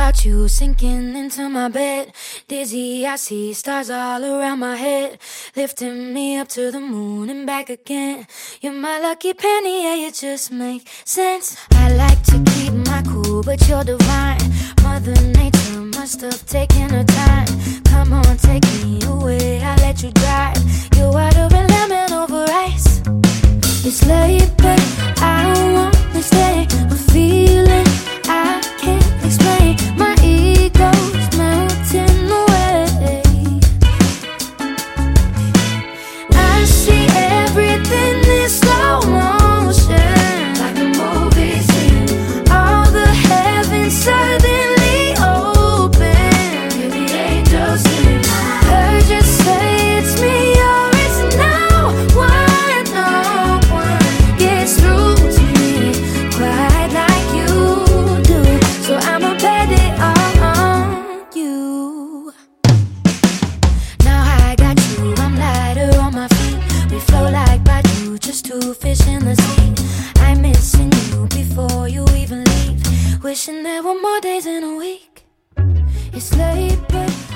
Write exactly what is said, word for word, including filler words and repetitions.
about you sinking into my bed. Dizzy, I see stars all around my head, lifting me up to the moon and back again. You're my lucky penny, yeah, you just make sense. I like to keep my cool, but you're divine. Mother Nature must have taken her time. Come on, take me away, I'll let you drive. You're water and lemon over ice. It's late, but I wanna stay. A feeling I can't explain. My ego's melting away. I see everything in slow motion, like a movie scene. All the heavens suddenly open. Hear the angels sing. Heard you say it's me or it's no one, no one gets through to me quite like you do. So I'ma bet it on you. Now I got you, I'm lighter on my feet. We flow like Badu, just two fish in the sea. I'm missing you before you even leave. Wishing there were more days in a week. It's late, but